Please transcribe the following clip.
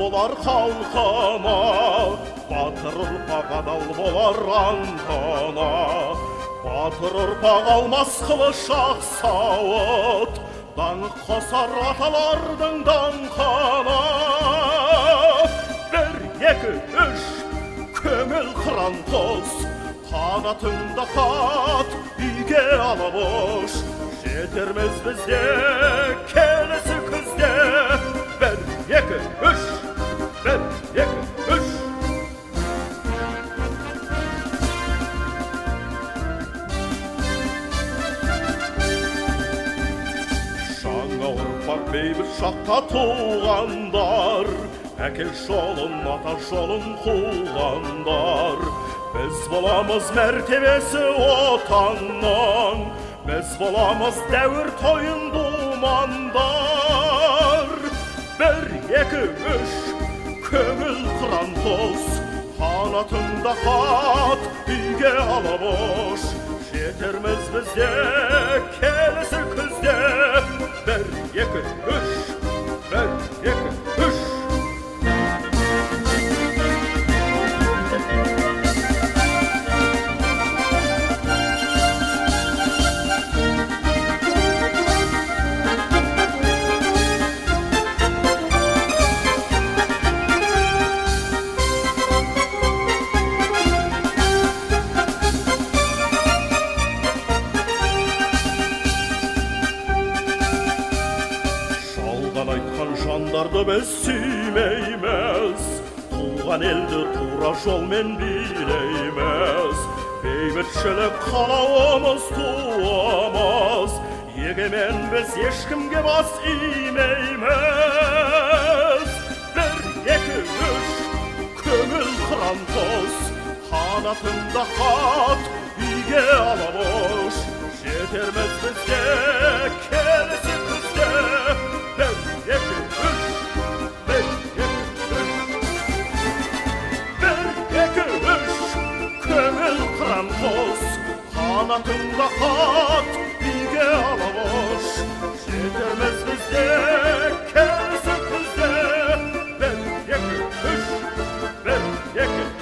болар халқыма, батыр ұрпақ адал болар антына. Батыр ұрпақ алмас қылыш ақ сауыт, даңқ қосар аталардың даңқына. Бір, екі, үш, көңіл қыран қос, қанатыңда қат, үйге алабош. Жетерміз бізде келесі күзде. Бір, екі, үш, бір, екі, үш. Жаңа ұрпақ бейбіт шақта туғандар, әке жолын, ата жолын қуғандар. Біз боламыз мәртебесі отанның, біз боламыз дәуір тойын думандар. Бір, екі, үш, көңіл қыран қос, қанатыңда қат, үйге алабош. Жетерміз бізде келесі күзде. Бір, екі, үш, бір, екі, үш. Айтқан жандарды біз сүймейміз, туған елді тура жолмен билейміз. Бейбітшілік қалауымыз туамыз, егемен біз ешкімге бас имейміз. Бір, екі, үш, көңіл қыран қос, қанатында қат, үйге алабош. Жетерміз бізде келесі күзде. Бір, екі, үш, бір, екі, үш. Бір, екі, үш, көңіл қыран қос, қанатыңда қат, үйге алабош. Жетерміз бізде келесі күзде. Бір, екі, үш, бір, екі,